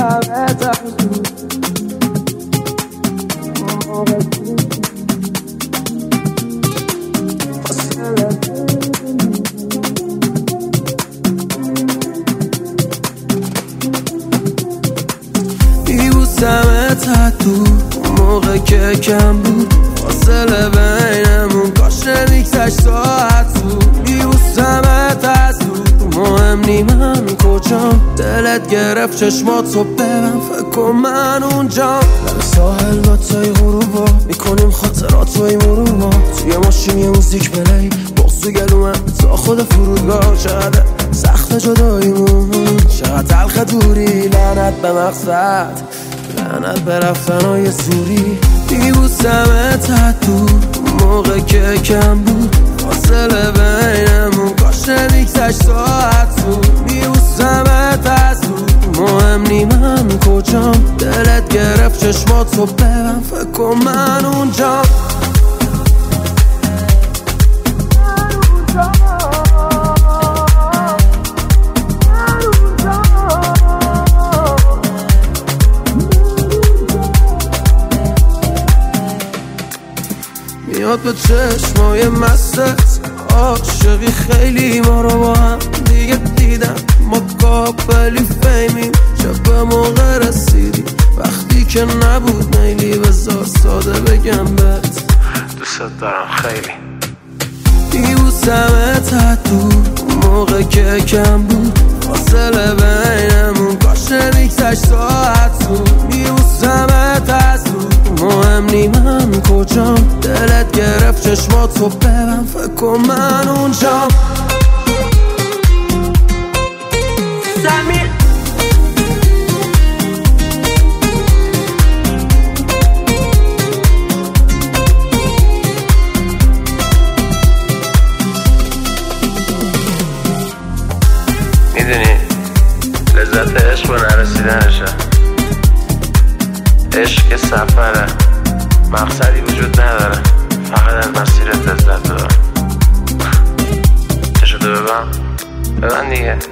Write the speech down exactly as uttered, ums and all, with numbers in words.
میبوسمت تو موقع که کم بود فاصله بینمون کاش نمیگذشت ساعت بود. میبوسمت از تو مهم نی من کجام، دلت گرفت چشماتو ببن فکر کن من اونجام. لب ساحل با تای غروبا میکنیم خاطراتوی مروبا، توی ماشین یه موزیک پلی بغض و گلومن تا خود فرودگاه. چقدر سخت جداییمون، چقدر تلخ دوری، لعنت به مقصد لعنت به رفتنهای سوری. میبوسمت تو موقع که کم بود فاصله بینمون کاش نمیگذشت ساعت بود. میبوسمت از تو مهم نی من کجام، دلت گرفت چشماتو ببن فکر کن من اونجام. میاد به چشمای مستت عاشقی خیلی ما رو با هم دیگه دیدم. ما کاپلی فیمیم چه به موقع رسیدی وقتی که نبود میلی. بذار ساده بگم بهت دوست دارم خیلی. میبوسمت تو موقع که کم بود فاصله بینمون کاش نمیگذشت ساعت بود. میبوسمت از تو مهم نی من کجام، دلت گرفت چشماتو ببن فکر کن من اونجام. سمیر میدونی لذت عشق و نرسیدنشه. عشق سفره، مقصدی وجود نداره، فقط از مسیرت لذت ببر. چشتو ببن ببن دیگه.